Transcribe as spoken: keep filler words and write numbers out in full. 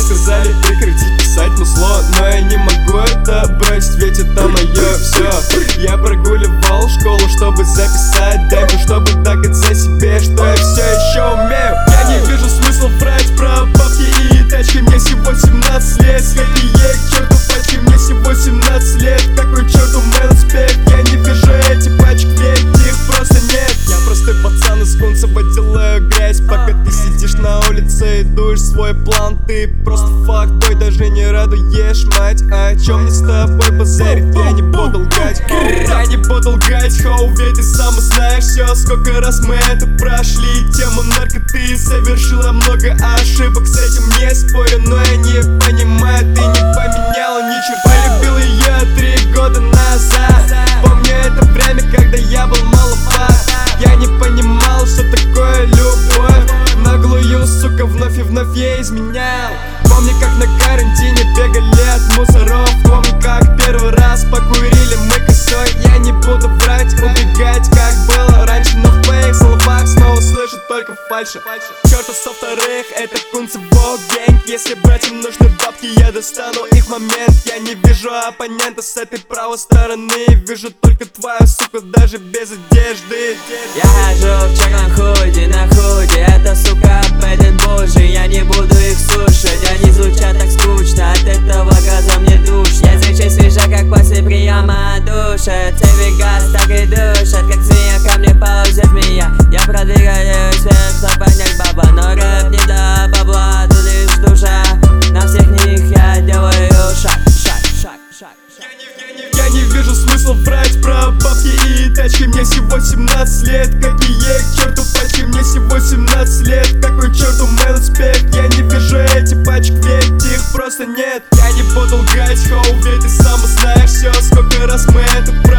сказали прекратить писать мусло, но я не могу это бросить, ведь это мое все. Я прогуливал школу, чтобы записать демку, чтобы доказать себе, что я все еще умею. Я не вижу смысла врать про бабки и тачки. Мне всего семнадцать лет, какие к черту пачки. Мне всего семнадцать лет, какой черту мой успех. Я не вижу эти пачки, ведь их просто нет. Я простой пацан из Кунцево, делаю грязь, пока ты сидишь на улице и дуешь свой план. Ты просто факт, бой, даже не радуешь, мать. А о чем мне с тобой базарить? Я не буду лгать, я не буду лгать, хоу, ведь ты сам знаешь все. Сколько раз мы это прошли, тему наркоты, совершила много ошибок, с этим не спорю, но я не понимаю, ты не поменяла ни черта. Полюбил ее три года назад, помню это время, когда я был маловат. Я не понимал, что такое любовь, наглую, сука, вновь и вновь я изменял. Помню, как на карантине бегали от мусоров, помню, как первый раз покурили мы косой. Я не буду врать, убегать, как было раньше, но в твоих словах снова слышу только фальши. Чёрта со вторых, это Кунцево гэнг. Если братьям нужны бабки, я достану их в момент. Я не вижу оппонента с этой правой стороны, вижу только твою суку, даже без одежды. Я хожу в черном худи, на худи, это сука бэдэн божий. Я не буду их слушать, они звучат так скучно, от этого газа мне душно. Язык чей свежа, как после приема душа. Цепи газ так и душат, как змея ко мне ползет змея. Я продвигаюсь вверх, чтобы понять баба, но рэп не до бабла, тут лишь душа. На всех них я делаю шаг, шаг, шаг, шаг, шаг. Я не вижу смысла врать про бабки и тачки. Мне всего семнадцать лет, какие к черту пачки. Мне всего семнадцать лет, какой черту мой успех. Я не вижу эти пачки, ведь их просто нет. Я не буду лгать, хоу, ведь ты сам знаешь все. Сколько раз мы это